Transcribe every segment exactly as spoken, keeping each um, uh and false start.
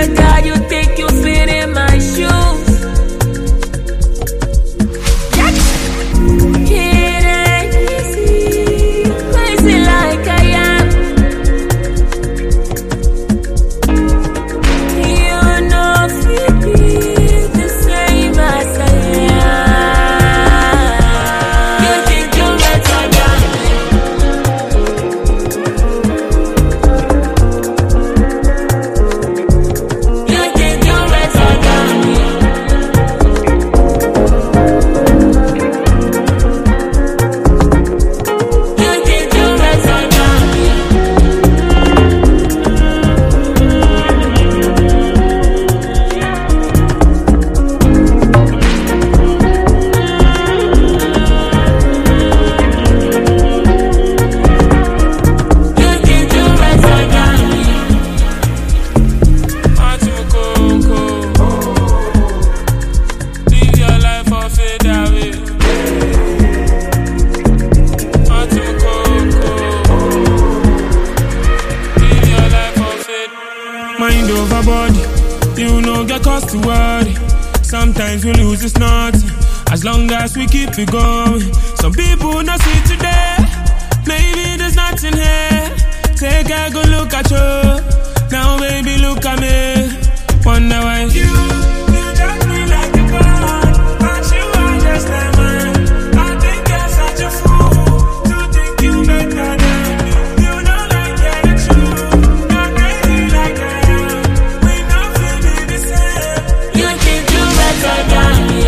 better, you think you fit in my shoes. It ain't easy, crazy like I am. You know fit be the same as I am. You think you better than me. You think you better than me. You think you better than me. You think you better than me. Martin Coco, live your life or fade away. Martin Coco, live your life or fade. Mind over body, you know get cause to worry. Sometimes we lose, it's nothing. As long as we keep it going. Some people not see today. Maybe there's nothing here. Take a good look at you. Now baby look at me. Wonder why you, you judge me like a god, but you are just a man. I think you're such a fool to think you better than me. You know like you're the truth. You're crazy like I am. We know we be the same. You think you better than me.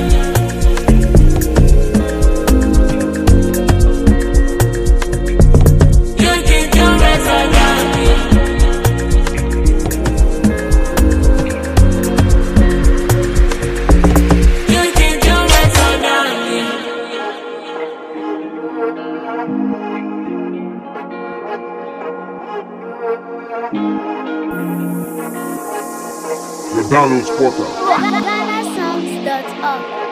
You think you better than me. You think you better than me. The Download Spotter. Ghana Songs dot org